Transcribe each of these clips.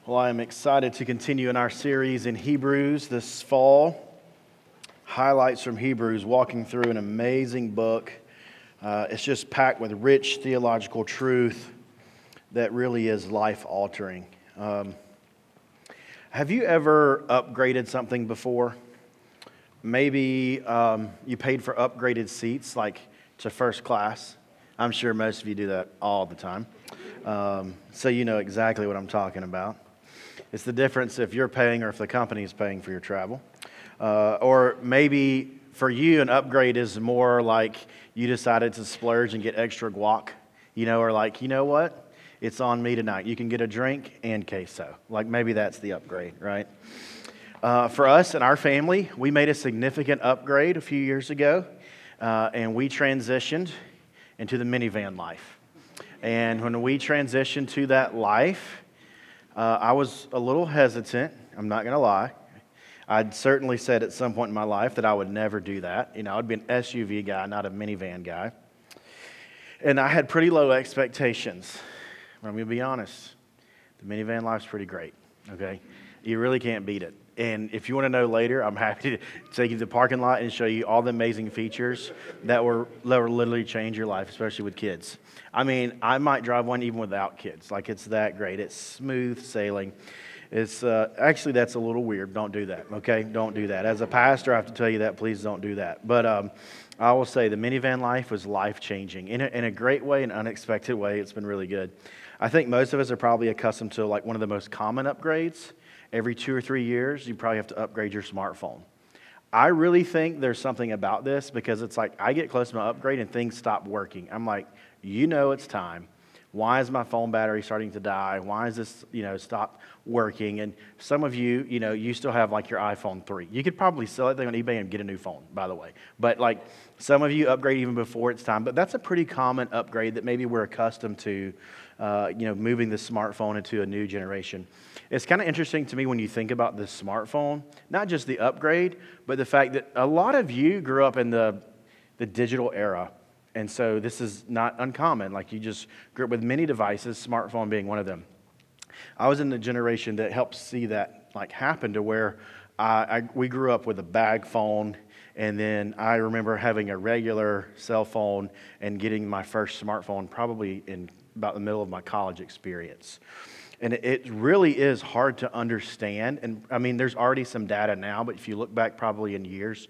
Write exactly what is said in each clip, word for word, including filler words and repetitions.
Well, I am excited to continue in our series in Hebrews this fall. Highlights from Hebrews, walking through an amazing book. Uh, it's just packed with rich theological truth that really is life-altering. Um, have you ever upgraded something before? Maybe um, you paid for upgraded seats, like to first class. I'm sure most of you do that all the time. Um, so you know exactly what I'm talking about. It's the difference if you're paying or if the company is paying for your travel. Uh, or maybe for you, an upgrade is more like you decided to splurge and get extra guac, you know, or like, you know what? It's on me tonight. You can get a drink and queso. Like maybe that's the upgrade, right? Uh, for us and our family, we made a significant upgrade a few years ago, uh, and we transitioned into the minivan life. And when we transitioned to that life, Uh, I was a little hesitant, I'm not going to lie. I'd certainly said at some point in my life that I would never do that. You know, I'd be an S U V guy, not a minivan guy. And I had pretty low expectations. I'm going to be honest. The minivan life's pretty great, okay? You really can't beat it. And if you want to know later, I'm happy to take you to the parking lot and show you all the amazing features that were that will literally change your life, especially with kids. I mean, I might drive one even without kids. Like, it's that great. It's smooth sailing. It's uh, actually, that's a little weird. Don't do that, okay? Don't do that. As a pastor, I have to tell you that. Please don't do that. But um, I will say the minivan life was life-changing in a, in a great way, an unexpected way. It's been really good. I think most of us are probably accustomed to like one of the most common upgrades. Every two or three years, you probably have to upgrade your smartphone. I really think there's something about this because it's like I get close to my upgrade and things stop working. I'm like, you know it's time. Why is my phone battery starting to die? Why is this, you know, stop working? And some of you, you know, you still have like your iPhone three. You could probably sell that thing on eBay and get a new phone, by the way. But like some of you upgrade even before it's time. But that's a pretty common upgrade that maybe we're accustomed to, uh, you know, moving the smartphone into a new generation. It's kind of interesting to me when you think about the smartphone, not just the upgrade, but the fact that a lot of you grew up in the, the digital era. And so this is not uncommon. Like you just grew up with many devices, smartphone being one of them. I was in the generation that helped see that like happen to where I, I, we grew up with a bag phone. And then I remember having a regular cell phone and getting my first smartphone probably in about the middle of my college experience. And it really is hard to understand. And I mean, there's already some data now, but if you look back probably in years,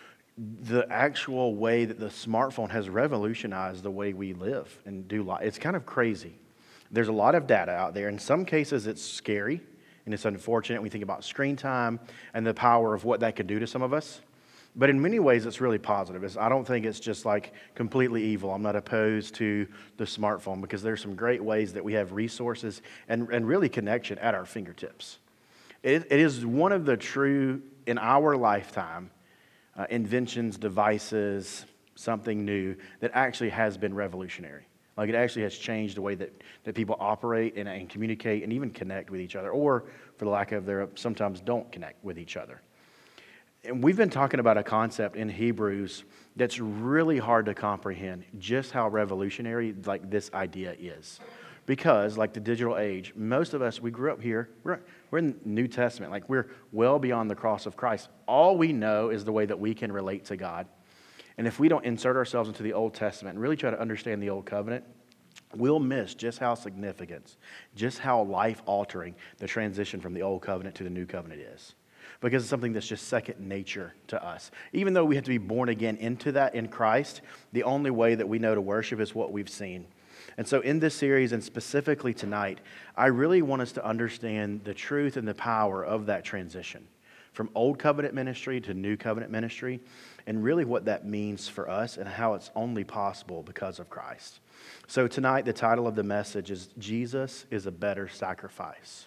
the actual way that the smartphone has revolutionized the way we live and do life, it's kind of crazy. There's a lot of data out there. In some cases, it's scary and it's unfortunate. We think about screen time and the power of what that could do to some of us. But in many ways, it's really positive. It's, I don't think it's just like completely evil. I'm not opposed to the smartphone because there's some great ways that we have resources and, and really connection at our fingertips. It, it is one of the true, in our lifetime, uh, inventions, devices, something new that actually has been revolutionary. Like it actually has changed the way that, that people operate and, and communicate and even connect with each other, or for the lack of their, sometimes don't connect with each other. And we've been talking about a concept in Hebrews that's really hard to comprehend, just how revolutionary like this idea is. Because like the digital age, most of us, we grew up here, we're, we're in the New Testament, like we're well beyond the cross of Christ. All we know is the way that we can relate to God. And if we don't insert ourselves into the Old Testament and really try to understand the Old Covenant, we'll miss just how significant, just how life-altering the transition from the Old Covenant to the New Covenant is. Because it's something that's just second nature to us. Even though we have to be born again into that in Christ, the only way that we know to worship is what we've seen. And so in this series, and specifically tonight, I really want us to understand the truth and the power of that transition from Old Covenant ministry to New Covenant ministry, and really what that means for us and how it's only possible because of Christ. So tonight, the title of the message is Jesus is a Better Sacrifice.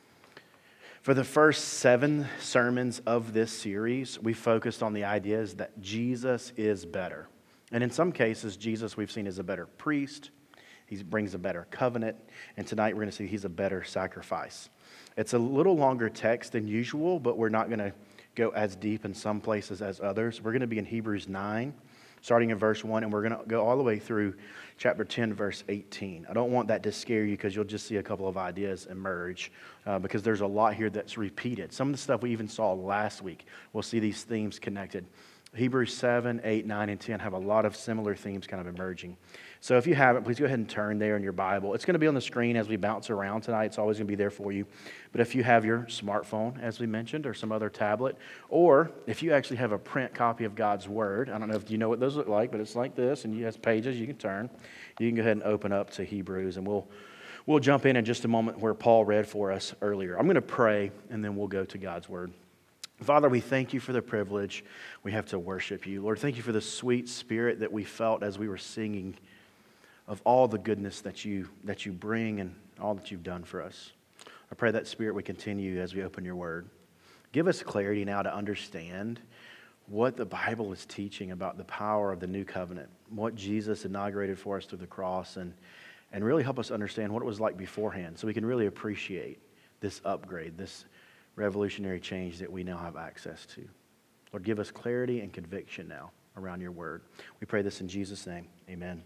For the first seven sermons of this series, we focused on the ideas that Jesus is better. And in some cases, Jesus we've seen is a better priest. He brings a better covenant. And tonight we're going to see he's a better sacrifice. It's a little longer text than usual, but we're not going to go as deep in some places as others. We're going to be in Hebrews nine, starting in verse one, and we're going to go all the way through chapter ten, verse eighteen. I don't want that to scare you because you'll just see a couple of ideas emerge uh, because there's a lot here that's repeated. Some of the stuff we even saw last week, we'll see these themes connected. Hebrews seven, eight, nine, and ten have a lot of similar themes kind of emerging. So if you haven't, please go ahead and turn there in your Bible. It's going to be on the screen as we bounce around tonight. It's always going to be there for you. But if you have your smartphone, as we mentioned, or some other tablet, or if you actually have a print copy of God's Word, I don't know if you know what those look like, but it's like this, and you have pages you can turn. You can go ahead and open up to Hebrews, and we'll we'll jump in in just a moment where Paul read for us earlier. I'm going to pray, and then we'll go to God's Word. Father, we thank you for the privilege we have to worship you. Lord, thank you for the sweet spirit that we felt as we were singing of all the goodness that you that you bring and all that you've done for us. I pray that spirit would continue as we open your word. Give us clarity now to understand what the Bible is teaching about the power of the new covenant, what Jesus inaugurated for us through the cross, and, and really help us understand what it was like beforehand so we can really appreciate this upgrade, this revolutionary change that we now have access to. Lord, give us clarity and conviction now around your word. We pray this in Jesus' name. Amen.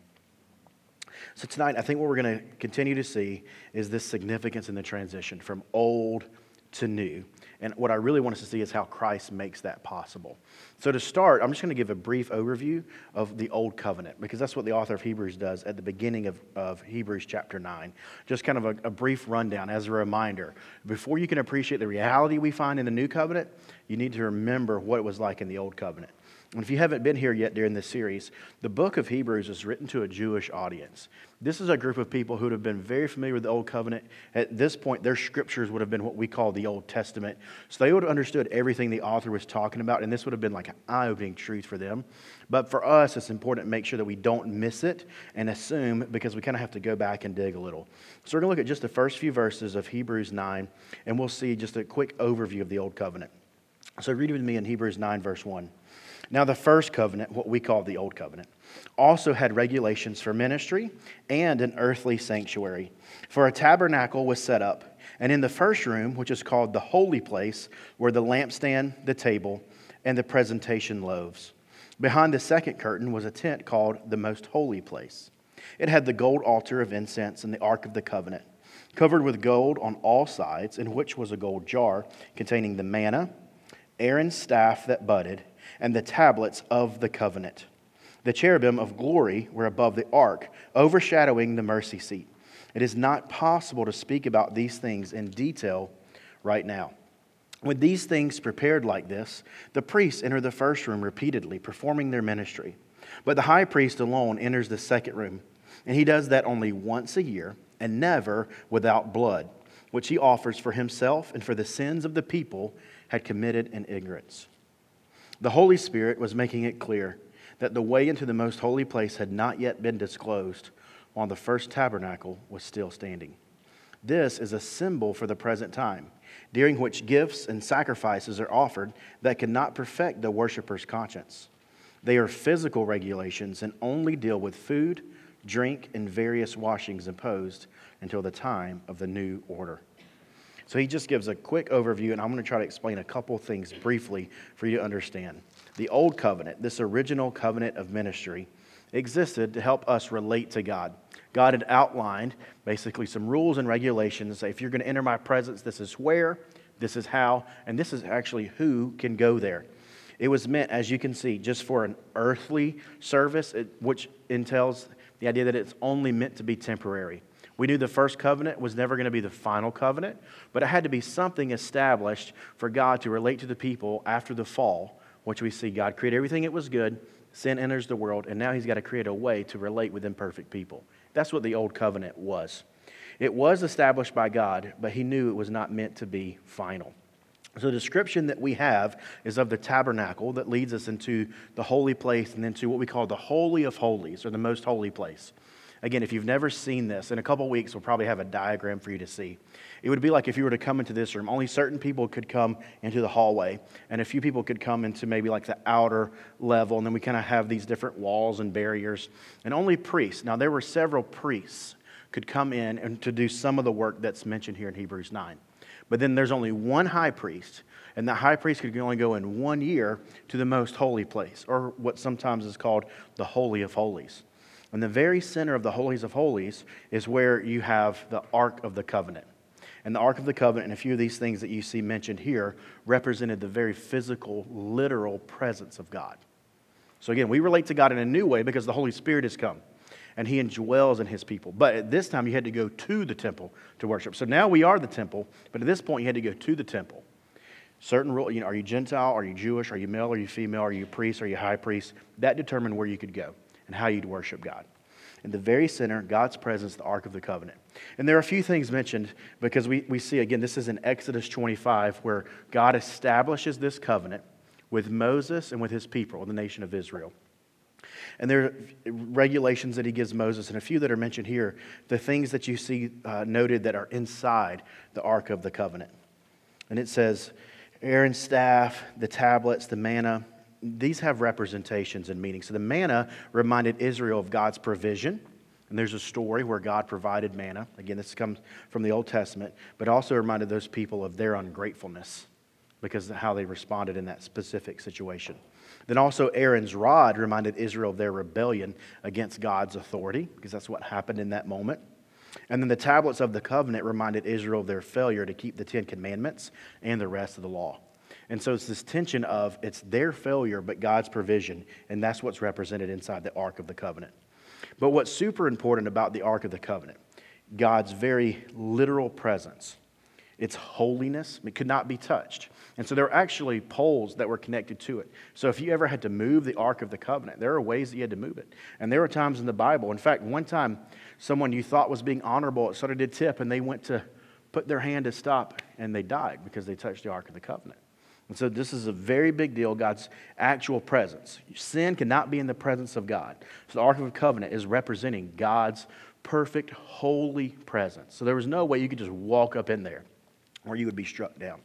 So tonight, I think what we're going to continue to see is this significance in the transition from old to new. And what I really want us to see is how Christ makes that possible. So to start, I'm just going to give a brief overview of the Old Covenant, because that's what the author of Hebrews does at the beginning of, of Hebrews chapter nine. Just kind of a, a brief rundown as a reminder. Before you can appreciate the reality we find in the New Covenant, you need to remember what it was like in the Old Covenant. And if you haven't been here yet during this series, the book of Hebrews is written to a Jewish audience. This is a group of people who would have been very familiar with the Old Covenant. At this point, their scriptures would have been what we call the Old Testament. So they would have understood everything the author was talking about, and this would have been like an eye-opening truth for them. But for us, it's important to make sure that we don't miss it and assume, because we kind of have to go back and dig a little. So we're going to look at just the first few verses of Hebrews nine, and we'll see just a quick overview of the Old Covenant. So read with me in Hebrews nine, verse one. Now the first covenant, what we call the Old Covenant, also had regulations for ministry and an earthly sanctuary. For a tabernacle was set up, and in the first room, which is called the holy place, were the lampstand, the table, and the presentation loaves. Behind the second curtain was a tent called the most holy place. It had the gold altar of incense and the ark of the covenant, covered with gold on all sides, in which was a gold jar containing the manna, Aaron's staff that budded, and the tablets of the covenant. The cherubim of glory were above the ark, overshadowing the mercy seat. It is not possible to speak about these things in detail right now. With these things prepared like this, the priests enter the first room repeatedly, performing their ministry. But the high priest alone enters the second room, and he does that only once a year, and never without blood, which he offers for himself and for the sins of the people had committed in ignorance. The Holy Spirit was making it clear that the way into the most holy place had not yet been disclosed while the first tabernacle was still standing. This is a symbol for the present time, during which gifts and sacrifices are offered that cannot perfect the worshiper's conscience. They are physical regulations and only deal with food, drink, and various washings imposed until the time of the new order. So he just gives a quick overview, and I'm going to try to explain a couple things briefly for you to understand. The Old Covenant, this original covenant of ministry, existed to help us relate to God. God had outlined basically some rules and regulations. Say, if you're going to enter my presence, this is where, this is how, and this is actually who can go there. It was meant, as you can see, just for an earthly service, which entails the idea that it's only meant to be temporary. We knew the first covenant was never going to be the final covenant, but it had to be something established for God to relate to the people after the fall, which we see God create everything that was good, sin enters the world, and now he's got to create a way to relate with imperfect people. That's what the old covenant was. It was established by God, but he knew it was not meant to be final. So the description that we have is of the tabernacle that leads us into the holy place and into what we call the Holy of Holies, or the most holy place. Again, if you've never seen this, in a couple weeks we'll probably have a diagram for you to see. It would be like if you were to come into this room, only certain people could come into the hallway, and a few people could come into maybe like the outer level, and then we kind of have these different walls and barriers, and only priests. Now there were several priests could come in and to do some of the work that's mentioned here in Hebrews nine. But then there's only one high priest, and the high priest could only go in one year to the most holy place, or what sometimes is called the Holy of Holies. In the very center of the Holies of Holies is where you have the Ark of the Covenant. And the Ark of the Covenant and a few of these things that you see mentioned here represented the very physical, literal presence of God. So again, we relate to God in a new way because the Holy Spirit has come and He indwells in His people. But at this time, you had to go to the temple to worship. So now we are the temple, but at this point, you had to go to the temple. Certain rule, you know, are you Gentile? Are you Jewish? Are you male? Are you female? Are you priest? Are you high priest? That determined where you could go and how you'd worship God. In the very center, God's presence, the Ark of the Covenant. And there are a few things mentioned because we, we see, again, this is in Exodus twenty-five where God establishes this covenant with Moses and with his people, the nation of Israel. And there are regulations that he gives Moses, and a few that are mentioned here, the things that you see uh, noted that are inside the Ark of the Covenant. And it says, Aaron's staff, the tablets, the manna, these have representations and meanings. So the manna reminded Israel of God's provision. And there's a story where God provided manna. Again, this comes from the Old Testament, but also reminded those people of their ungratefulness because of how they responded in that specific situation. Then also Aaron's rod reminded Israel of their rebellion against God's authority, because that's what happened in that moment. And then the tablets of the covenant reminded Israel of their failure to keep the Ten Commandments and the rest of the law. And so it's this tension of it's their failure, but God's provision. And that's what's represented inside the Ark of the Covenant. But what's super important about the Ark of the Covenant, God's very literal presence, its holiness, it could not be touched. And so there were actually poles that were connected to it. So if you ever had to move the Ark of the Covenant, there are ways that you had to move it. And there were times in the Bible, in fact, one time someone you thought was being honorable, it started to tip, and they went to put their hand to stop, and they died because they touched the Ark of the Covenant. And so this is a very big deal, God's actual presence. Sin cannot be in the presence of God. So the Ark of the Covenant is representing God's perfect, holy presence. So there was no way you could just walk up in there or you would be struck down.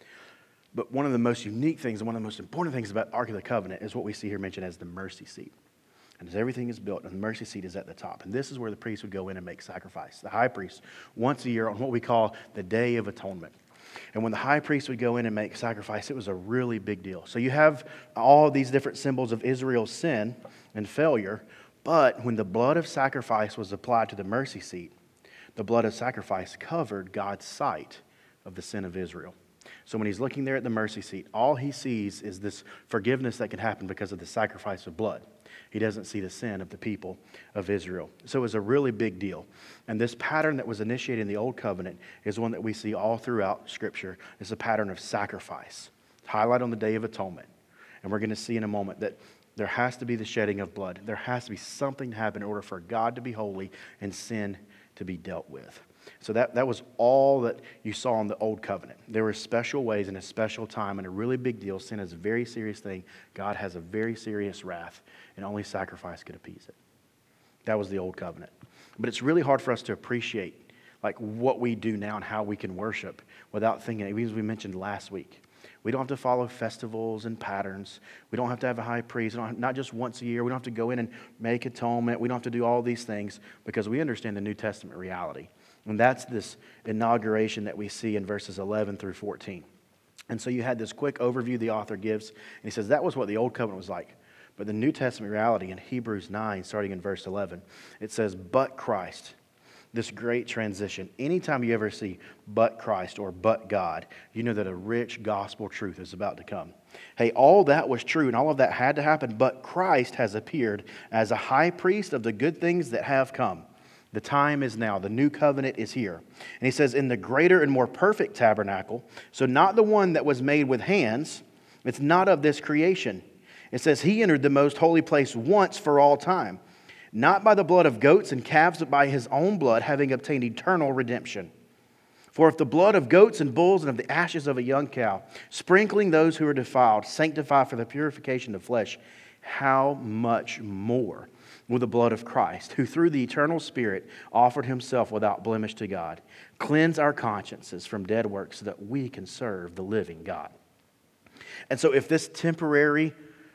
But one of the most unique things and one of the most important things about the Ark of the Covenant is what we see here mentioned as the mercy seat. And as everything is built, and the mercy seat is at the top. And this is where the priest would go in and make sacrifice. The high priest, once a year on what we call the Day of Atonement. And when the high priest would go in and make sacrifice, it was a really big deal. So you have all these different symbols of Israel's sin and failure, but when the blood of sacrifice was applied to the mercy seat, the blood of sacrifice covered God's sight of the sin of Israel. So when he's looking there at the mercy seat, all he sees is this forgiveness that can happen because of the sacrifice of blood. He doesn't see the sin of the people of Israel. So it was a really big deal. And this pattern that was initiated in the Old Covenant is one that we see all throughout Scripture. It's a pattern of sacrifice, highlight on the Day of Atonement. And we're going to see in a moment that there has to be the shedding of blood. There has to be something to happen in order for God to be holy and sin to be dealt with. So that, that was all that you saw in the Old Covenant. There were special ways and a special time and a really big deal. Sin is a very serious thing. God has a very serious wrath, and only sacrifice could appease it. That was the Old Covenant. But it's really hard for us to appreciate like what we do now and how we can worship without thinking, as we mentioned last week. We don't have to follow festivals and patterns. We don't have to have a high priest. We don't have, not just once a year. We don't have to go in and make atonement. We don't have to do all these things because we understand the New Testament reality. And that's this inauguration that we see in verses eleven through fourteen. And so you had this quick overview the author gives. And he says that was what the Old Covenant was like. But the New Testament reality in Hebrews nine, starting in verse eleven, it says, but Christ. This great transition. Anytime you ever see but Christ or but God, you know that a rich gospel truth is about to come. Hey, all that was true and all of that had to happen, but Christ has appeared as a high priest of the good things that have come. The time is now. The new covenant is here. And he says, in the greater and more perfect tabernacle, so not the one that was made with hands, it's not of this creation. It says he entered the most holy place once for all time, not by the blood of goats and calves, but by his own blood, having obtained eternal redemption. For if the blood of goats and bulls and of the ashes of a young cow, sprinkling those who are defiled, sanctify for the purification of flesh, how much more will the blood of Christ, who through the eternal Spirit offered himself without blemish to God, cleanse our consciences from dead works so that we can serve the living God. And so if this temporary,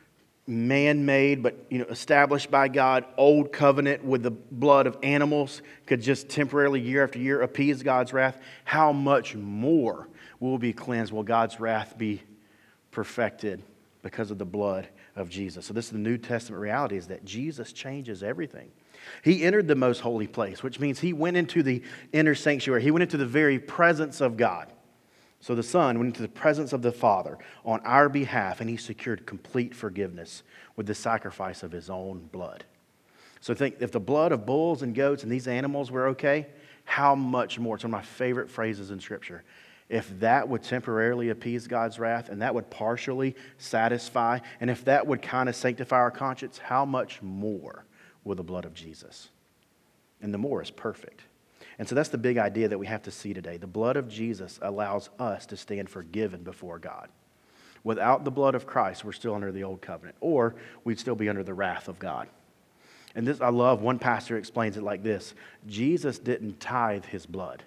man-made, but you know, established by God, old covenant with the blood of animals could just temporarily, year after year, appease God's wrath, how much more we will be cleansed. Will God's wrath be perfected because of the blood of Jesus? So this is the New Testament reality, is that Jesus changes everything. He entered the most holy place, which means he went into the inner sanctuary. He went into the very presence of God. So the Son went into the presence of the Father on our behalf, and he secured complete forgiveness with the sacrifice of his own blood. So think, if the blood of bulls and goats and these animals were okay, how much more? It's one of my favorite phrases in Scripture. If that would temporarily appease God's wrath, and that would partially satisfy, and if that would kind of sanctify our conscience, how much more will the blood of Jesus? And the more is perfect. And so that's the big idea that we have to see today. The blood of Jesus allows us to stand forgiven before God. Without the blood of Christ, we're still under the old covenant, or we'd still be under the wrath of God. And this, I love, one pastor explains it like this: Jesus didn't tithe his blood.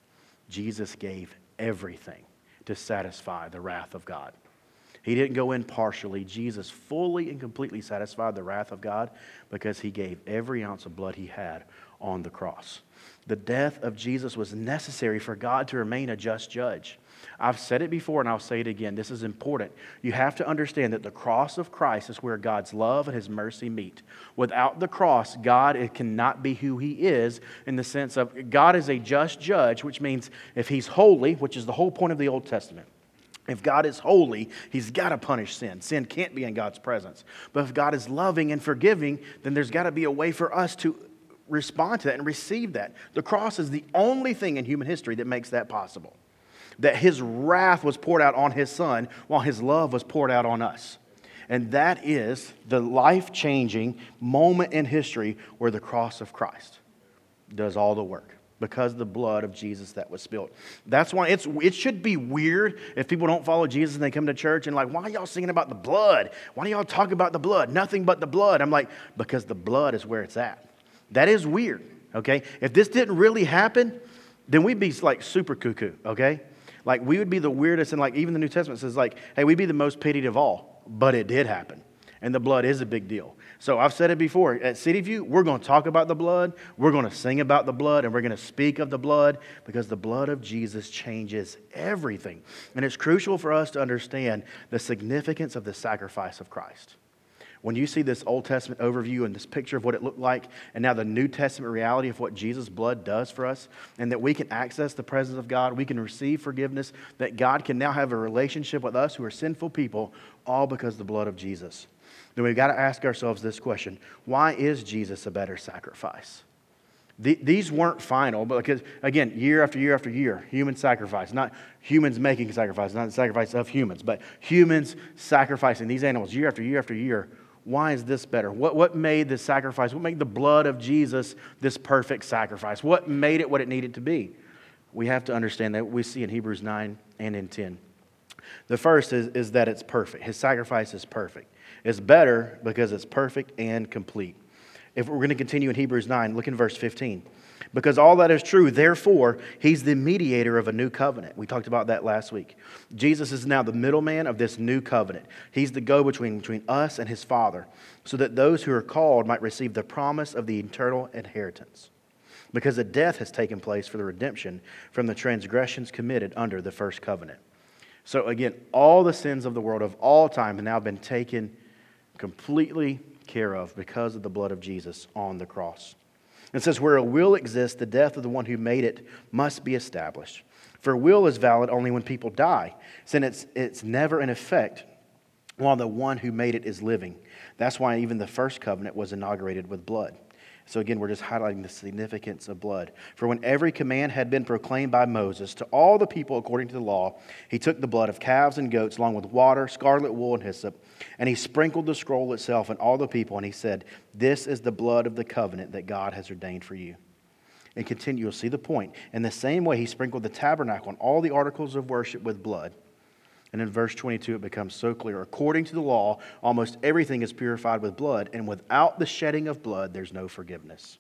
Jesus gave everything to satisfy the wrath of God. He didn't go in partially. Jesus fully and completely satisfied the wrath of God because he gave every ounce of blood he had on the cross. The death of Jesus was necessary for God to remain a just judge. I've said it before and I'll say it again. This is important. You have to understand that the cross of Christ is where God's love and his mercy meet. Without the cross, God it cannot be who he is, in the sense of God is a just judge, which means if he's holy, which is the whole point of the Old Testament. If God is holy, he's got to punish sin. Sin can't be in God's presence. But if God is loving and forgiving, then there's got to be a way for us to respond to that and receive that. The cross is the only thing in human history that makes that possible. That his wrath was poured out on his Son while his love was poured out on us. And that is the life-changing moment in history where the cross of Christ does all the work, because of the blood of Jesus that was spilled. That's why it's it should be weird if people don't follow Jesus and they come to church and like, why are y'all singing about the blood? Why do y'all talk about the blood? Nothing but the blood. I'm like, because the blood is where it's at. That is weird, okay? If this didn't really happen, then we'd be like super cuckoo, okay? Like we would be the weirdest, and like even the New Testament says like, hey, we'd be the most pitied of all, but it did happen. And the blood is a big deal. So I've said it before, at City View, we're going to talk about the blood, we're going to sing about the blood, and we're going to speak of the blood, because the blood of Jesus changes everything. And it's crucial for us to understand the significance of the sacrifice of Christ. When you see this Old Testament overview and this picture of what it looked like, and now the New Testament reality of what Jesus' blood does for us, and that we can access the presence of God, we can receive forgiveness, that God can now have a relationship with us who are sinful people, all because of the blood of Jesus, then we've got to ask ourselves this question: why is Jesus a better sacrifice? The, these weren't final, but because, again, year after year after year, human sacrifice, not humans making sacrifice, not the sacrifice of humans, but humans sacrificing these animals year after year after year. Why is this better? What, what made this sacrifice, what made the blood of Jesus this perfect sacrifice? What made it what it needed to be? We have to understand that we see in Hebrews nine and in ten. The first is, is that it's perfect. His sacrifice is perfect. It's better because it's perfect and complete. If we're going to continue in Hebrews nine, look in verse fifteen. Because all that is true, therefore, he's the mediator of a new covenant. We talked about that last week. Jesus is now the middleman of this new covenant. He's the go-between between us and his Father, so that those who are called might receive the promise of the eternal inheritance. Because a death has taken place for the redemption from the transgressions committed under the first covenant. So again, all the sins of the world of all time have now been taken completely care of because of the blood of Jesus on the cross. It says, where a will exists, the death of the one who made it must be established. For a will is valid only when people die, since it's, it's never in effect while the one who made it is living. That's why even the first covenant was inaugurated with blood. So again, we're just highlighting the significance of blood. For when every command had been proclaimed by Moses to all the people according to the law, he took the blood of calves and goats along with water, scarlet wool, and hyssop, and he sprinkled the scroll itself and all the people, and he said, this is the blood of the covenant that God has ordained for you. And continue, you'll see the point. In the same way, he sprinkled the tabernacle and all the articles of worship with blood. And in verse twenty-two, it becomes so clear. According to the law, almost everything is purified with blood, and without the shedding of blood, there's no forgiveness.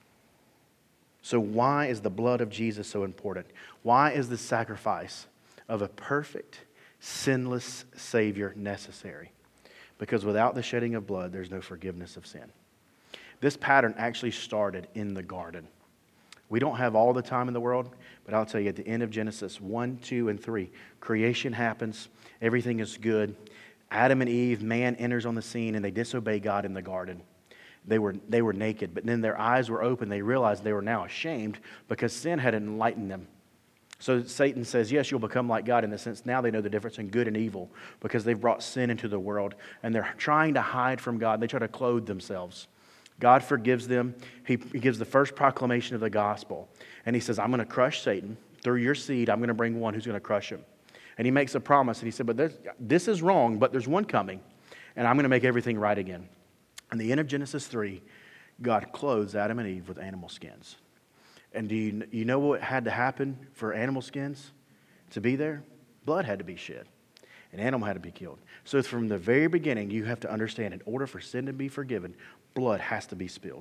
So why is the blood of Jesus so important? Why is the sacrifice of a perfect, sinless Savior necessary? Because without the shedding of blood, there's no forgiveness of sin. This pattern actually started in the garden. We don't have all the time in the world, but I'll tell you, at the end of Genesis one, two, and three, creation happens. Everything is good. Adam and Eve, man enters on the scene, and they disobey God in the garden. They were, they were naked, but then their eyes were open. They realized they were now ashamed because sin had enlightened them. So Satan says, yes, you'll become like God in the sense now they know the difference in good and evil because they've brought sin into the world, and they're trying to hide from God. They try to clothe themselves. God forgives them. He, he gives the first proclamation of the gospel. And he says, I'm going to crush Satan. Through your seed, I'm going to bring one who's going to crush him. And he makes a promise. And he said, but this is wrong, but there's one coming. And I'm going to make everything right again. And the end of Genesis three, God clothes Adam and Eve with animal skins. And do you, you know what had to happen for animal skins to be there? Blood had to be shed. An animal had to be killed. So from the very beginning, you have to understand, in order for sin to be forgiven, blood has to be spilled.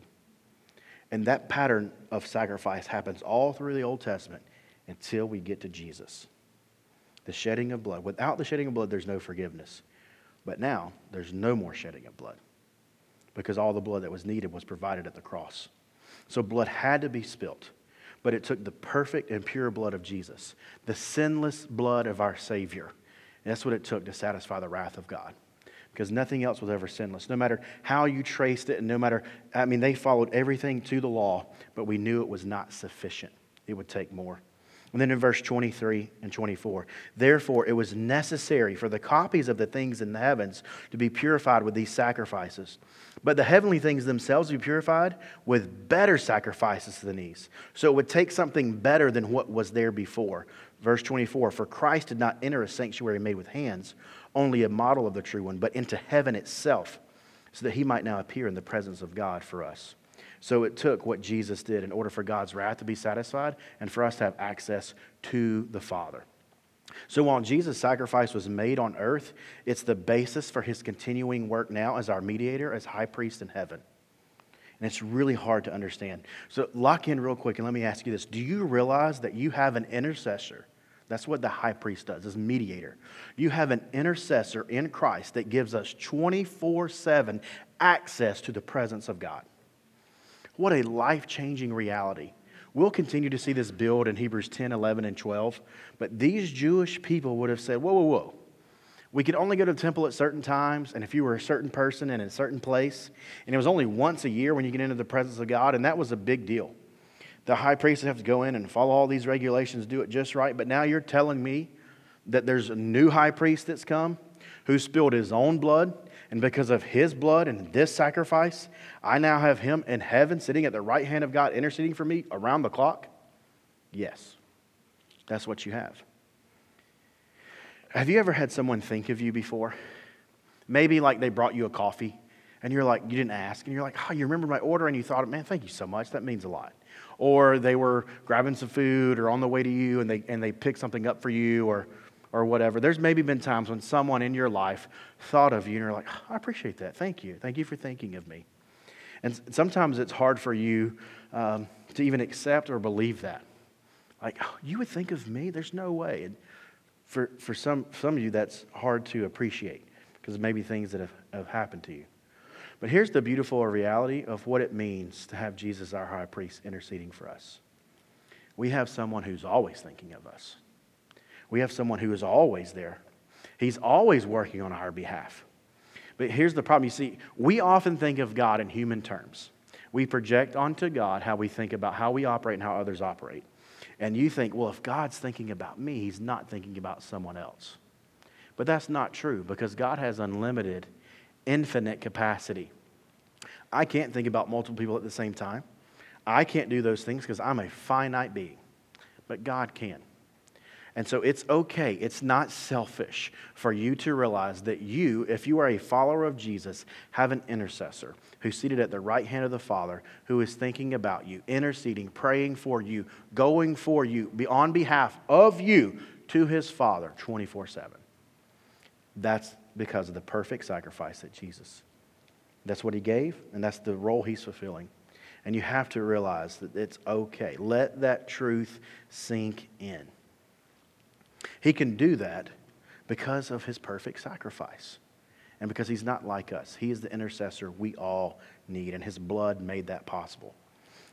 And that pattern of sacrifice happens all through the Old Testament until we get to Jesus. The shedding of blood. Without the shedding of blood, there's no forgiveness. But now, there's no more shedding of blood because all the blood that was needed was provided at the cross. So blood had to be spilt. But it took the perfect and pure blood of Jesus, the sinless blood of our Savior. And that's what it took to satisfy the wrath of God. Because nothing else was ever sinless. No matter how you traced it, and no matter, I mean, they followed everything to the law, but we knew it was not sufficient. It would take more. And then in verse twenty-three and twenty-four, therefore it was necessary for the copies of the things in the heavens to be purified with these sacrifices, but the heavenly things themselves to be purified with better sacrifices than these. So it would take something better than what was there before. Verse twenty-four, for Christ did not enter a sanctuary made with hands, only a model of the true one, but into heaven itself, so that he might now appear in the presence of God for us. So it took what Jesus did in order for God's wrath to be satisfied and for us to have access to the Father. So while Jesus' sacrifice was made on earth, it's the basis for his continuing work now as our mediator, as high priest in heaven. And it's really hard to understand. So lock in real quick and let me ask you this. Do you realize that you have an intercessor? That's what the high priest does, is mediator. You have an intercessor in Christ that gives us twenty-four seven access to the presence of God. What a life-changing reality. We'll continue to see this build in Hebrews ten, eleven, and twelve. But these Jewish people would have said, whoa, whoa, whoa. We could only go to the temple at certain times, and if you were a certain person and in a certain place, and it was only once a year when you get into the presence of God, and that was a big deal. The high priest would have to go in and follow all these regulations, do it just right. But now you're telling me that there's a new high priest that's come who spilled his own blood, and because of his blood and this sacrifice, I now have him in heaven sitting at the right hand of God interceding for me around the clock? Yes, that's what you have. Have you ever had someone think of you before? Maybe like they brought you a coffee and you're like, you didn't ask, and you're like, oh, you remember my order, and you thought, man, thank you so much. That means a lot. Or they were grabbing some food or on the way to you and they and they picked something up for you or or whatever. There's maybe been times when someone in your life thought of you and you're like, oh, I appreciate that. Thank you. Thank you for thinking of me. And sometimes it's hard for you um, to even accept or believe that. Like, oh, you would think of me? There's no way. And for, for some, some of you, that's hard to appreciate because maybe things that have, have happened to you. But here's the beautiful reality of what it means to have Jesus, our high priest, interceding for us. We have someone who's always thinking of us. We have someone who is always there. He's always working on our behalf. But here's the problem. You see, we often think of God in human terms. We project onto God how we think about how we operate and how others operate. And you think, well, if God's thinking about me, he's not thinking about someone else. But that's not true because God has unlimited, infinite capacity. I can't think about multiple people at the same time. I can't do those things because I'm a finite being. But God can. And so it's okay, it's not selfish for you to realize that you, if you are a follower of Jesus, have an intercessor who's seated at the right hand of the Father, who is thinking about you, interceding, praying for you, going for you, on behalf of you to his Father twenty-four seven. That's because of the perfect sacrifice that Jesus. That's what he gave, and that's the role he's fulfilling. And you have to realize that it's okay. Let that truth sink in. He can do that because of his perfect sacrifice. And because he's not like us. He is the intercessor we all need. And his blood made that possible.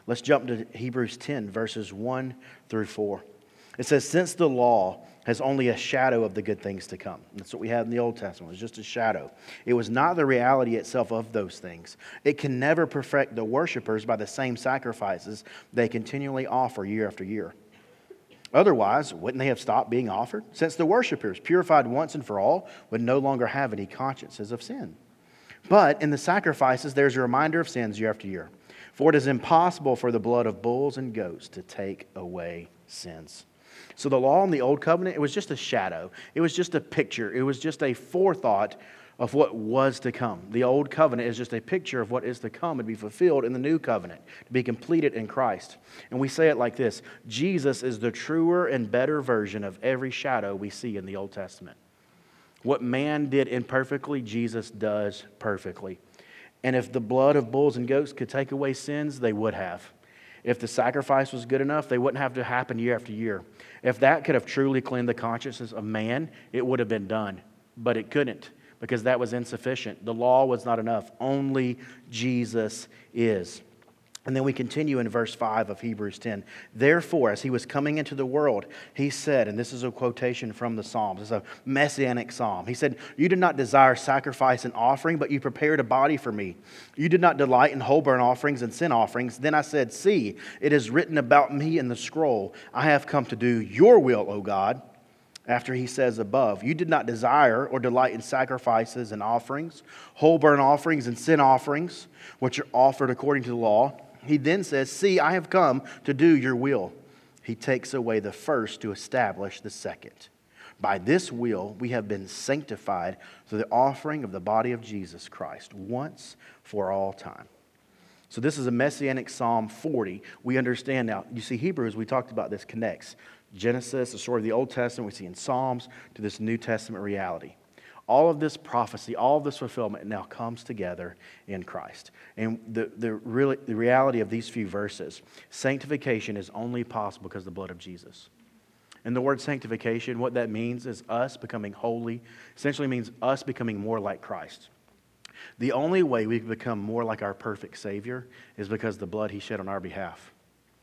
Let's jump to Hebrews ten, verses one through four. It says, since the law has only a shadow of the good things to come. That's what we had in the Old Testament. It was just a shadow. It was not the reality itself of those things. It can never perfect the worshipers by the same sacrifices they continually offer year after year. Otherwise, wouldn't they have stopped being offered? Since the worshipers, purified once and for all, would no longer have any consciences of sin. But in the sacrifices, there's a reminder of sins year after year. For it is impossible for the blood of bulls and goats to take away sins. So the law in the Old Covenant, it was just a shadow. It was just a picture. It was just a forethought of what was to come. The Old Covenant is just a picture of what is to come and be fulfilled in the New Covenant, to be completed in Christ. And we say it like this: Jesus is the truer and better version of every shadow we see in the Old Testament. What man did imperfectly, Jesus does perfectly. And if the blood of bulls and goats could take away sins, they would have. If the sacrifice was good enough, they wouldn't have to happen year after year. If that could have truly cleaned the consciences of man, it would have been done. But it couldn't, because that was insufficient. The law was not enough. Only Jesus is. And then we continue in verse five of Hebrews ten. Therefore, as he was coming into the world, he said, and this is a quotation from the Psalms. It's a messianic psalm. He said, you did not desire sacrifice and offering, but you prepared a body for me. You did not delight in whole burnt offerings and sin offerings. Then I said, see, it is written about me in the scroll. I have come to do your will, O God. After he says above, you did not desire or delight in sacrifices and offerings, whole burnt offerings and sin offerings, which are offered according to the law. He then says, see, I have come to do your will. He takes away the first to establish the second. By this will, we have been sanctified through the offering of the body of Jesus Christ, once for all time. So this is a Messianic Psalm forty. We understand now. You see, Hebrews, we talked about this, connects Genesis, the story of the Old Testament we see in Psalms, to this New Testament reality. All of this prophecy, all of this fulfillment now comes together in Christ. And the, the, really, the reality of these few verses, sanctification is only possible because of the blood of Jesus. And the word sanctification, what that means is us becoming holy, essentially means us becoming more like Christ. The only way we can become more like our perfect Savior is because of the blood He shed on our behalf.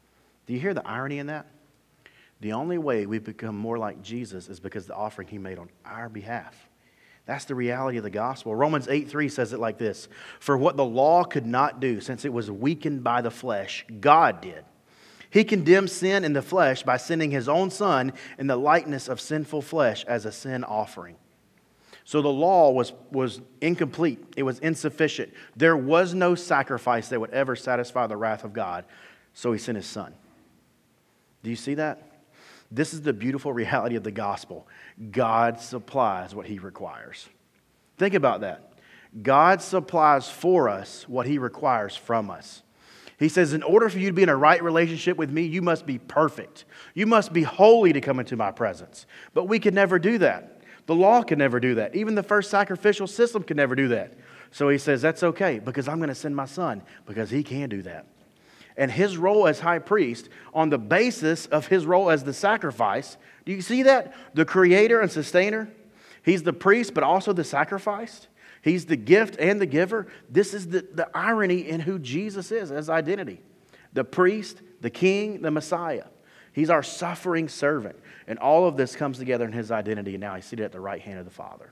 Do you hear the irony in that? The only way we become more like Jesus is because of the offering He made on our behalf. That's the reality of the gospel. Romans eight three says it like this: for what the law could not do, since it was weakened by the flesh, God did. He condemned sin in the flesh by sending His own Son in the likeness of sinful flesh as a sin offering. So the law was, was incomplete. It was insufficient. There was no sacrifice that would ever satisfy the wrath of God. So He sent His Son. Do you see that? This is the beautiful reality of the gospel. God supplies what He requires. Think about that. God supplies for us what He requires from us. He says, in order for you to be in a right relationship with me, you must be perfect. You must be holy to come into my presence. But we could never do that. The law could never do that. Even the first sacrificial system could never do that. So He says, that's okay, because I'm going to send my Son, because He can do that. And His role as high priest, on the basis of His role as the sacrifice, do you see that? The creator and sustainer. He's the priest, but also the sacrifice. He's the gift and the giver. This is the, the irony in who Jesus is as identity. The priest, the king, the Messiah. He's our suffering servant. And all of this comes together in His identity. And now He's seated at the right hand of the Father.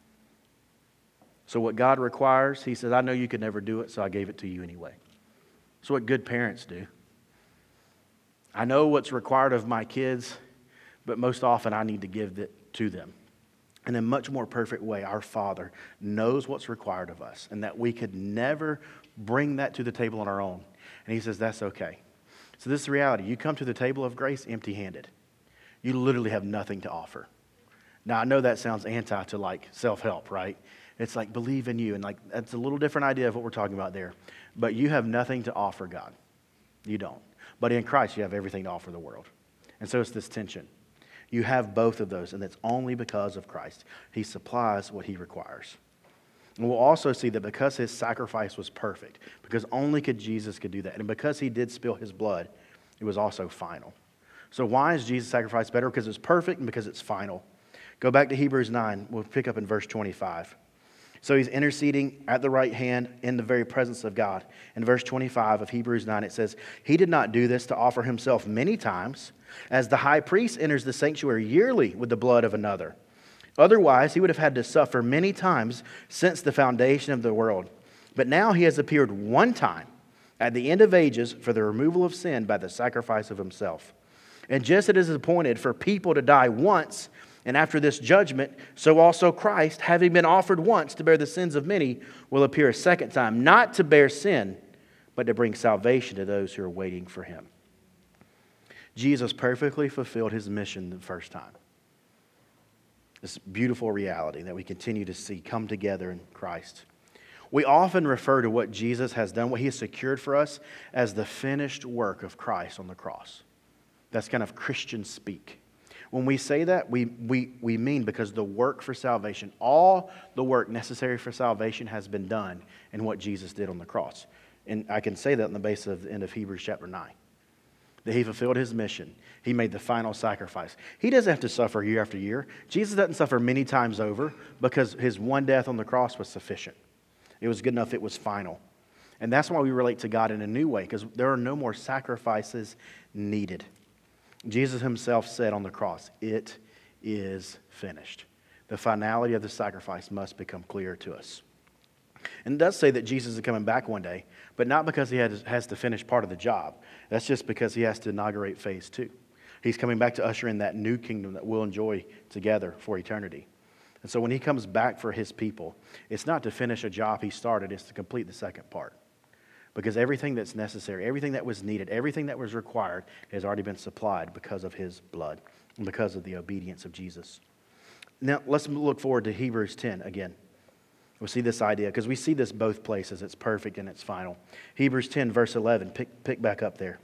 So what God requires, He says, I know you could never do it, so I gave it to you anyway. That's what good parents do. I know what's required of my kids, but most often I need to give it to them. In a much more perfect way, our Father knows what's required of us and that we could never bring that to the table on our own. And He says, that's okay. So this is the reality. You come to the table of grace empty-handed. You literally have nothing to offer. Now, I know that sounds anti to like self-help, right? It's like believe in you. And like that's a little different idea of what we're talking about there. But you have nothing to offer God. You don't. But in Christ, you have everything to offer the world. And so it's this tension. You have both of those, and that's only because of Christ. He supplies what He requires. And we'll also see that because His sacrifice was perfect, because only could Jesus could do that, and because He did spill His blood, it was also final. So why is Jesus' sacrifice better? Because it's perfect and because it's final. Go back to Hebrews nine. We'll pick up in verse twenty-five. So he's interceding at the right hand in the very presence of God. In verse twenty-five of Hebrews nine, it says, he did not do this to offer himself many times, as the high priest enters the sanctuary yearly with the blood of another. Otherwise, he would have had to suffer many times since the foundation of the world. But now he has appeared one time at the end of ages for the removal of sin by the sacrifice of himself. And just as it is appointed for people to die once, and after this judgment, so also Christ, having been offered once to bear the sins of many, will appear a second time, not to bear sin, but to bring salvation to those who are waiting for him. Jesus perfectly fulfilled his mission the first time. This beautiful reality that we continue to see come together in Christ. We often refer to what Jesus has done, what he has secured for us, as the finished work of Christ on the cross. That's kind of Christian speak. When we say that, we, we, we mean because the work for salvation, all the work necessary for salvation has been done in what Jesus did on the cross. And I can say that on the basis of the end of Hebrews chapter nine. That he fulfilled his mission. He made the final sacrifice. He doesn't have to suffer year after year. Jesus doesn't suffer many times over because his one death on the cross was sufficient. It was good enough, it was final. And that's why we relate to God in a new way, because there are no more sacrifices needed. Jesus himself said on the cross, it is finished. The finality of the sacrifice must become clear to us. And it does say that Jesus is coming back one day, but not because he has, has to finish part of the job. That's just because he has to inaugurate phase two. He's coming back to usher in that new kingdom that we'll enjoy together for eternity. And so when he comes back for his people, it's not to finish a job he started, it's to complete the second part. Because everything that's necessary, everything that was needed, everything that was required has already been supplied because of his blood and because of the obedience of Jesus. Now, let's look forward to Hebrews ten again. We'll see this idea, because we see this both places. It's perfect and it's final. Hebrews ten, verse eleven, pick, pick back up there.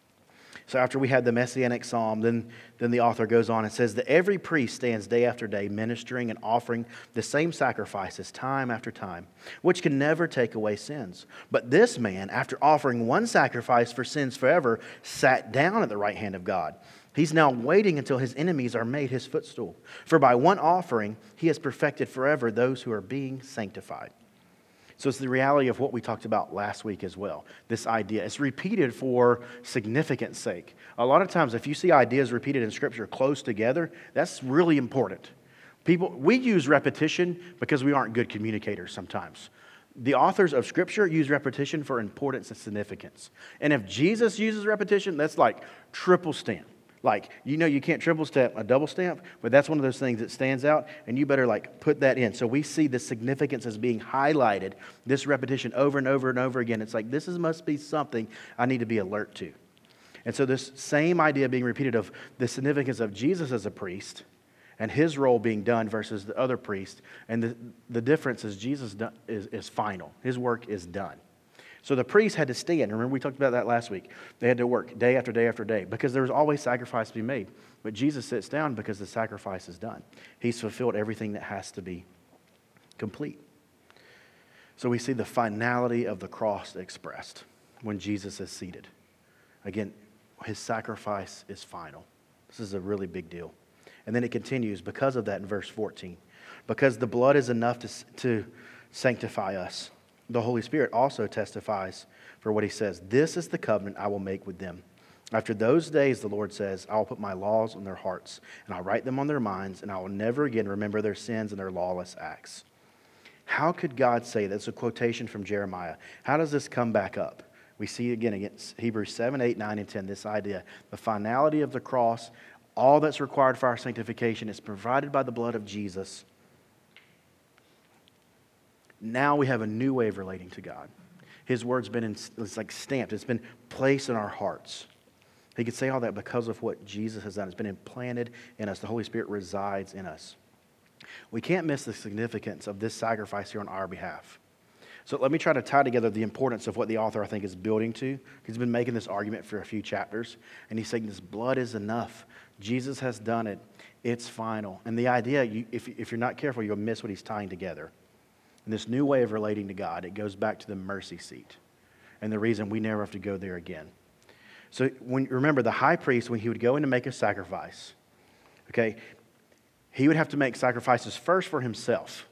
So after we had the Messianic Psalm, then, then the author goes on and says that every priest stands day after day ministering and offering the same sacrifices time after time, which can never take away sins. But this man, after offering one sacrifice for sins forever, sat down at the right hand of God. He's now waiting until his enemies are made his footstool. For by one offering, he has perfected forever those who are being sanctified. So it's the reality of what we talked about last week as well. This idea. It's repeated for significance sake. A lot of times if you see ideas repeated in Scripture close together, that's really important. People, we use repetition because we aren't good communicators sometimes. The authors of Scripture use repetition for importance and significance. And if Jesus uses repetition, that's like triple stamp. Like, you know, you can't triple stamp a double stamp, but that's one of those things that stands out, and you better like put that in. So we see the significance as being highlighted, this repetition over and over and over again. It's like, this is, must be something I need to be alert to. And so this same idea being repeated of the significance of Jesus as a priest and his role being done versus the other priest, and the, the difference is Jesus is, is final. His work is done. So the priests had to stand. Remember, we talked about that last week. They had to work day after day after day because there was always sacrifice to be made. But Jesus sits down because the sacrifice is done. He's fulfilled everything that has to be complete. So we see the finality of the cross expressed when Jesus is seated. Again, his sacrifice is final. This is a really big deal. And then it continues because of that in verse fourteen. Because the blood is enough to, to sanctify us. The Holy Spirit also testifies for what he says. This is the covenant I will make with them. After those days, the Lord says, I will put my laws on their hearts, and I'll write them on their minds, and I will never again remember their sins and their lawless acts. How could God say that? It's a quotation from Jeremiah. How does this come back up? We see again against Hebrews seven, eight, nine, and ten, this idea. The finality of the cross, all that's required for our sanctification is provided by the blood of Jesus. Now we have a new way of relating to God. His word's been in, it's like stamped. It's been placed in our hearts. He could say all that because of what Jesus has done. It's been implanted in us. The Holy Spirit resides in us. We can't miss the significance of this sacrifice here on our behalf. So let me try to tie together the importance of what the author, I think, is building to. He's been making this argument for a few chapters, and he's saying this blood is enough. Jesus has done it. It's final. And the idea, you, if, if you're not careful, you'll miss what he's tying together. And this new way of relating to God, it goes back to the mercy seat and the reason we never have to go there again. So when remember, the high priest, when he would go in to make a sacrifice, okay, he would have to make sacrifices first for himself.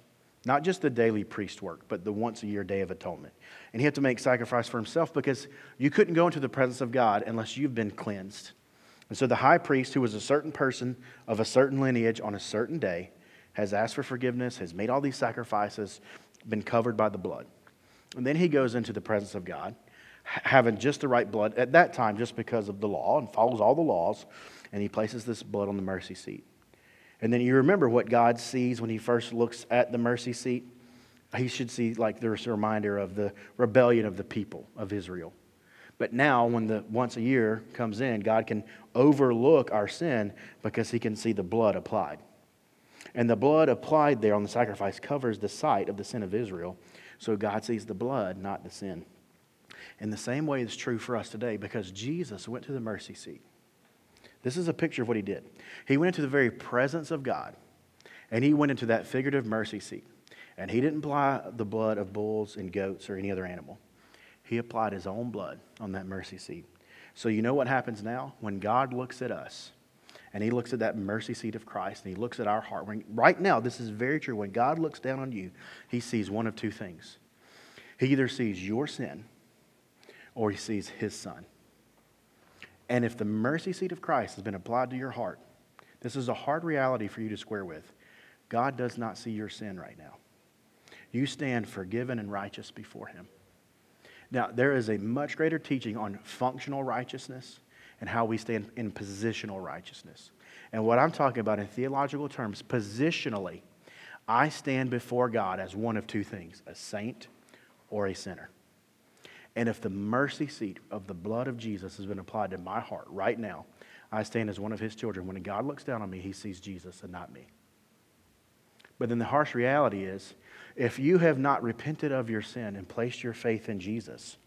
Not just the daily priest work, but the once a year Day of Atonement. And he had to make sacrifice for himself because you couldn't go into the presence of God unless you've been cleansed. And so the high priest, who was a certain person of a certain lineage on a certain day, has asked for forgiveness, has made all these sacrifices, been covered by the blood. And then he goes into the presence of God, having just the right blood at that time just because of the law, and follows all the laws, and he places this blood on the mercy seat. And then you remember what God sees when he first looks at the mercy seat. He should see, like, there's a reminder of the rebellion of the people of Israel. But now, when the once a year comes in, God can overlook our sin because he can see the blood applied. And the blood applied there on the sacrifice covers the sight of the sin of Israel. So God sees the blood, not the sin. In the same way, it's true for us today because Jesus went to the mercy seat. This is a picture of what he did. He went into the very presence of God, and he went into that figurative mercy seat. And he didn't apply the blood of bulls and goats or any other animal. He applied his own blood on that mercy seat. So you know what happens now? When God looks at us, and he looks at that mercy seat of Christ, and he looks at our heart. When, right now, this is very true. When God looks down on you, he sees one of two things. He either sees your sin, or he sees his son. And if the mercy seat of Christ has been applied to your heart, this is a hard reality for you to square with. God does not see your sin right now. You stand forgiven and righteous before him. Now, there is a much greater teaching on functional righteousness and how we stand in positional righteousness. And what I'm talking about in theological terms, positionally, I stand before God as one of two things, a saint or a sinner. And if the mercy seat of the blood of Jesus has been applied to my heart right now, I stand as one of his children. When God looks down on me, he sees Jesus and not me. But then the harsh reality is, if you have not repented of your sin and placed your faith in Jesus,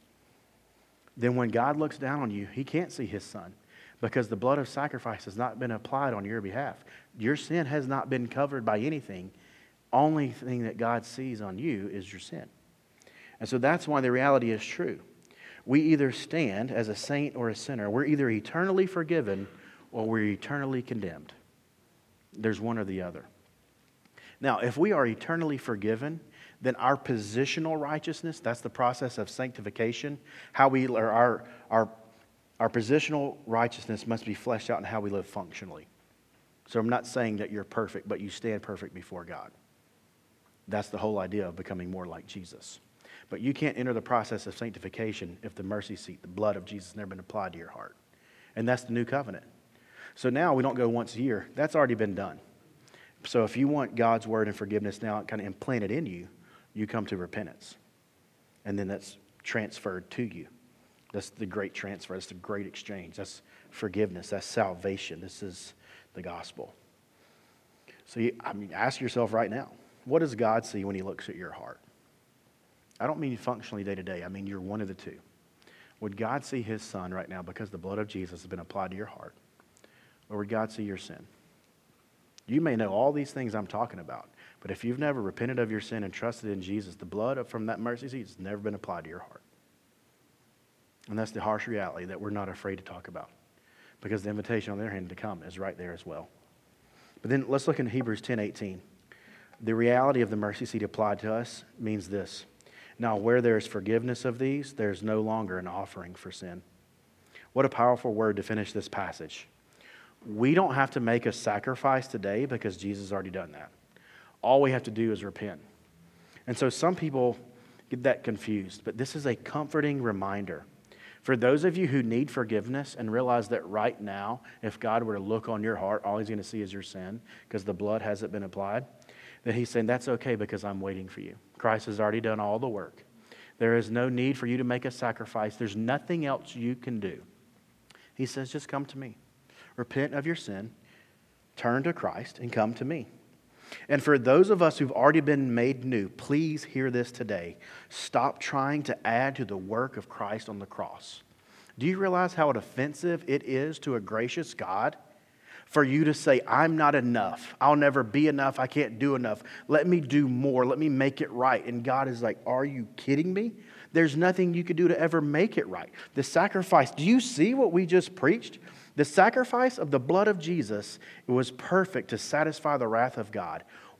then when God looks down on you, he can't see his son because the blood of sacrifice has not been applied on your behalf. Your sin has not been covered by anything. Only thing that God sees on you is your sin. And so that's why the reality is true. We either stand as a saint or a sinner. We're either eternally forgiven or we're eternally condemned. There's one or the other. Now, if we are eternally forgiven, then our positional righteousness, that's the process of sanctification, how we, or our, our, our positional righteousness must be fleshed out in how we live functionally. So I'm not saying that you're perfect, but you stand perfect before God. That's the whole idea of becoming more like Jesus. But you can't enter the process of sanctification if the mercy seat, the blood of Jesus, has never been applied to your heart. And that's the new covenant. So now we don't go once a year. That's already been done. So if you want God's word and forgiveness now kind of implanted in you, you come to repentance. And then that's transferred to you. That's the great transfer. That's the great exchange. That's forgiveness. That's salvation. This is the gospel. So you, I mean, ask yourself right now, what does God see when he looks at your heart? I don't mean functionally day to day. I mean you're one of the two. Would God see his son right now because the blood of Jesus has been applied to your heart? Or would God see your sin? You may know all these things I'm talking about, but if you've never repented of your sin and trusted in Jesus, the blood from that mercy seat has never been applied to your heart. And that's the harsh reality that we're not afraid to talk about, because the invitation on their hand to come is right there as well. But then let's look in Hebrews ten eighteen. The reality of the mercy seat applied to us means this. Now, where there is forgiveness of these, there is no longer an offering for sin. What a powerful word to finish this passage. We don't have to make a sacrifice today because Jesus has already done that. All we have to do is repent. And so some people get that confused, but this is a comforting reminder. For those of you who need forgiveness and realize that right now, if God were to look on your heart, all he's going to see is your sin because the blood hasn't been applied, then he's saying, that's okay because I'm waiting for you. Christ has already done all the work. There is no need for you to make a sacrifice. There's nothing else you can do. He says, just come to me. Repent of your sin, turn to Christ, and come to me. And for those of us who've already been made new, please hear this today. Stop trying to add to the work of Christ on the cross. Do you realize how offensive it is to a gracious God for you to say, I'm not enough. I'll never be enough. I can't do enough. Let me do more. Let me make it right. And God is like, are you kidding me? There's nothing you could do to ever make it right. The sacrifice, do you see what we just preached? The sacrifice of the blood of Jesus, it was perfect to satisfy the wrath of God.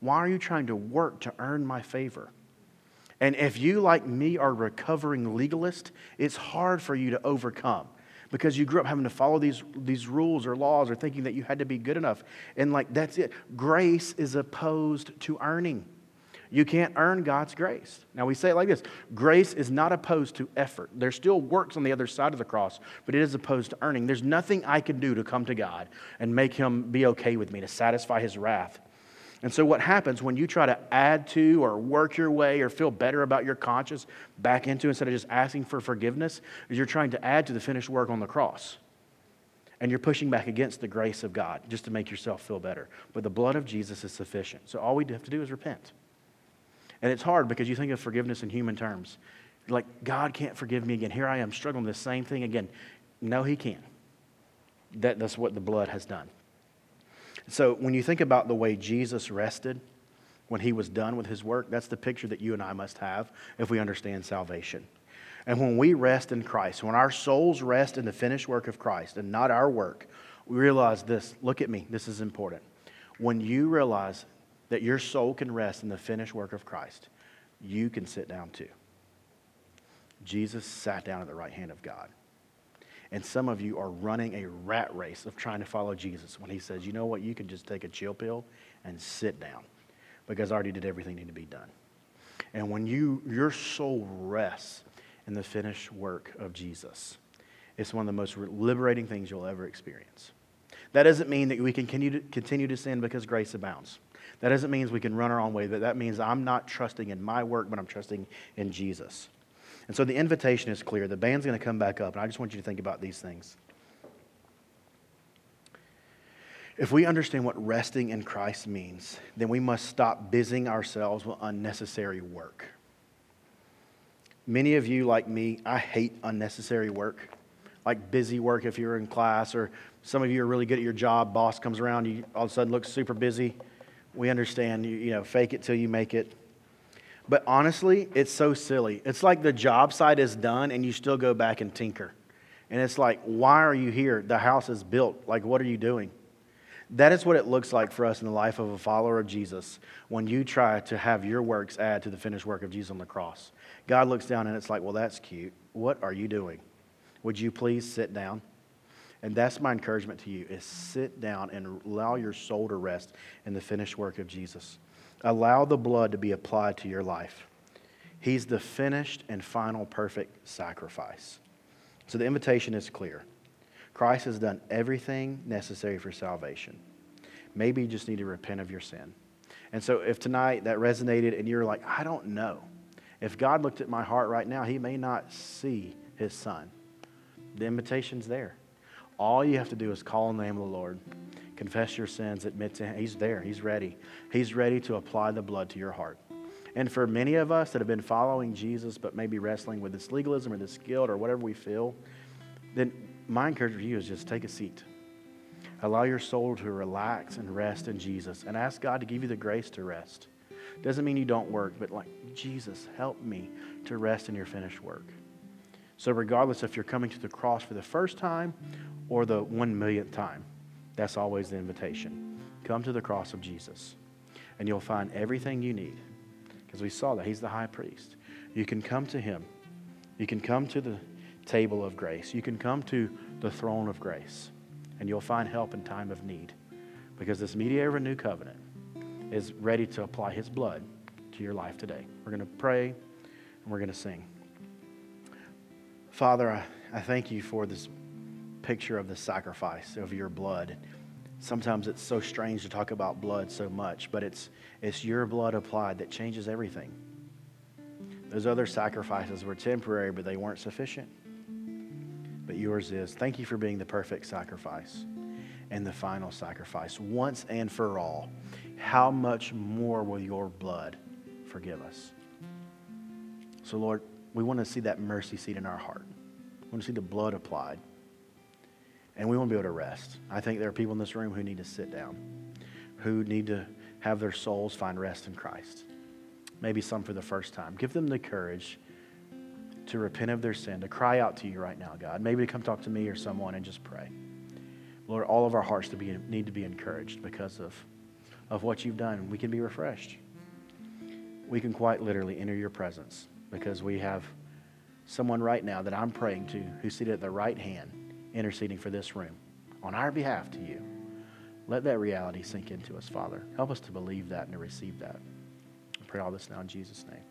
Why are you trying to work to earn my favor? And if you, like me, are a recovering legalist, it's hard for you to overcome because you grew up having to follow these, these rules or laws or thinking that you had to be good enough. And like, that's it. Grace is opposed to earning. You can't earn God's grace. Now we say it like this. Grace is not opposed to effort. There still works on the other side of the cross, but it is opposed to earning. There's nothing I can do to come to God and make Him be okay with me, to satisfy His wrath. And so what happens when you try to add to or work your way or feel better about your conscience back into instead of just asking for forgiveness is you're trying to add to the finished work on the cross. And you're pushing back against the grace of God just to make yourself feel better. But the blood of Jesus is sufficient. So all we have to do is repent. And it's hard because you think of forgiveness in human terms. You're like, God can't forgive me again. Here I am struggling with the same thing again. No, He can. That, that's what the blood has done. So when you think about the way Jesus rested when He was done with His work, that's the picture that you and I must have if we understand salvation. And when we rest in Christ, when our souls rest in the finished work of Christ and not our work, we realize this. Look at me. This is important. When you realize that your soul can rest in the finished work of Christ, you can sit down too. Jesus sat down at the right hand of God. And some of you are running a rat race of trying to follow Jesus when He says, you know what, you can just take a chill pill and sit down because I already did everything that needed to be done. And when you your soul rests in the finished work of Jesus, it's one of the most liberating things you'll ever experience. That doesn't mean that we can continue to, continue to sin because grace abounds. That doesn't mean we can run our own way, but that means I'm not trusting in my work, but I'm trusting in Jesus. And so the invitation is clear. The band's going to come back up, and I just want you to think about these things. If we understand what resting in Christ means, then we must stop busying ourselves with unnecessary work. Many of you, like me, I hate unnecessary work, like busy work if you're in class, or some of you are really good at your job. Boss comes around, you all of a sudden look super busy. We understand, you, you know, fake it till you make it. But honestly, it's so silly. It's like the job site is done and you still go back and tinker. And it's like, why are you here? The house is built. Like, what are you doing? That is what it looks like for us in the life of a follower of Jesus when you try to have your works add to the finished work of Jesus on the cross. God looks down and it's like, well, that's cute. What are you doing? Would you please sit down? And that's my encouragement to you, is sit down and allow your soul to rest in the finished work of Jesus. Allow the blood to be applied to your life. He's the finished and final perfect sacrifice. So the invitation is clear. Christ has done everything necessary for salvation. Maybe you just need to repent of your sin. And so if tonight that resonated and you're like, I don't know. If God looked at my heart right now, He may not see His Son. The invitation's there. All you have to do is call on the name of the Lord, confess your sins, admit to Him. He's there. He's ready. He's ready to apply the blood to your heart. And for many of us that have been following Jesus but maybe wrestling with this legalism or this guilt or whatever we feel, then my encouragement for you is just take a seat. Allow your soul to relax and rest in Jesus and ask God to give you the grace to rest. Doesn't mean you don't work, but like, Jesus, help me to rest in your finished work. So regardless if you're coming to the cross for the first time or the one millionth time, that's always the invitation. Come to the cross of Jesus, and you'll find everything you need. Because we saw that He's the high priest. You can come to Him. You can come to the table of grace. You can come to the throne of grace, and you'll find help in time of need. Because this mediator of a new covenant is ready to apply His blood to your life today. We're going to pray, and we're going to sing. Father, I, I thank You for this picture of the sacrifice of Your blood. Sometimes it's so strange to talk about blood so much, but it's it's Your blood applied that changes everything. Those other sacrifices were temporary, but they weren't sufficient. But Yours is. Thank You for being the perfect sacrifice and the final sacrifice once and for all. How much more will Your blood forgive us? So Lord, we want to see that mercy seat in our heart. We want to see the blood applied. And we want to be able to rest. I think there are people in this room who need to sit down, who need to have their souls find rest in Christ. Maybe some for the first time. Give them the courage to repent of their sin, to cry out to You right now, God. Maybe to come talk to me or someone and just pray. Lord, all of our hearts to be, need to be encouraged because of, of what you've done, we can be refreshed. We can quite literally enter your presence because we have someone right now that I'm praying to who's seated at the right hand, interceding for this room on our behalf to you. Let that reality sink into us, Father. Help us to believe that and to receive that. I pray all this now in Jesus' name.